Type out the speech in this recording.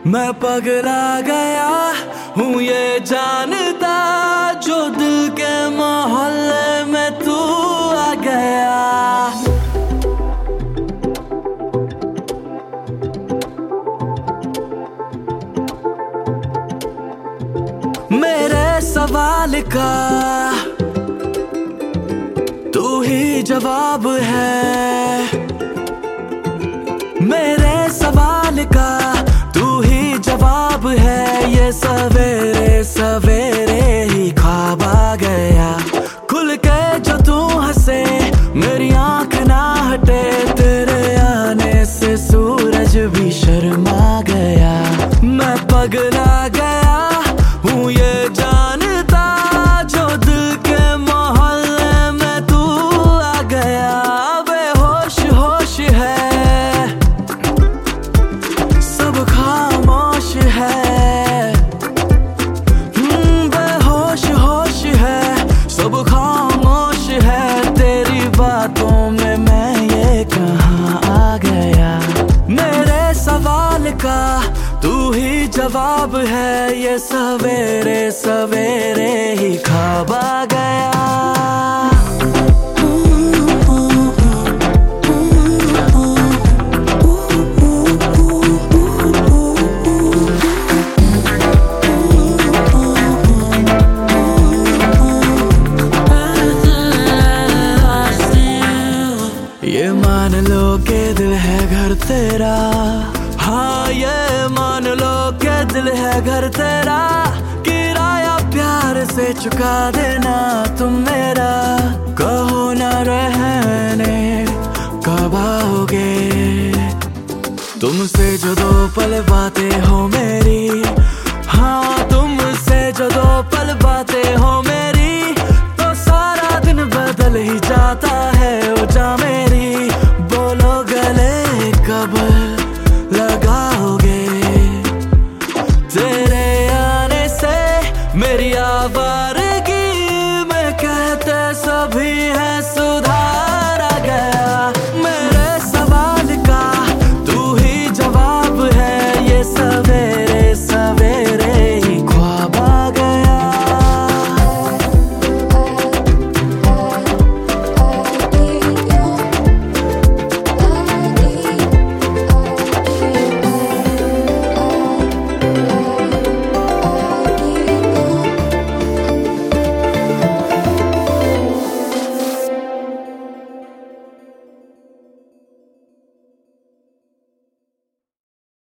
मैं पगला गया हूँ ये जानता, जो दिल के मोहल्ले में तू आ गया। मेरे सवाल का तू ही जवाब है, मेरे सवाल का तू ही जवाब है। ये सवेरे सवेरे ही ख्वाब आ गया, खुल के जो तू हंसे मेरी आंख ना हटे, तेरे आने से सूरज भी शर्मा गया। मैं पगला गया हूँ ये जानता, जो दिल के मोहल्ले में तू आ गया। बेहोश होश है, सब खामोश है, बेहोश होश है, सब खामोश है। तेरी बातों में मैं ये कहाँ आ गया। मेरे सवाल का तू ही जवाब है, ये सवेरे सवेरे ही ख्वाब आ गया। ये मान लो के दिल है घर तेरा, हाँ ये मान लो के दिल है घर तेरा। किराया प्यार से चुका देना तुम मेरा, कहो ना रहने कब आओगे। तुमसे जो दो पल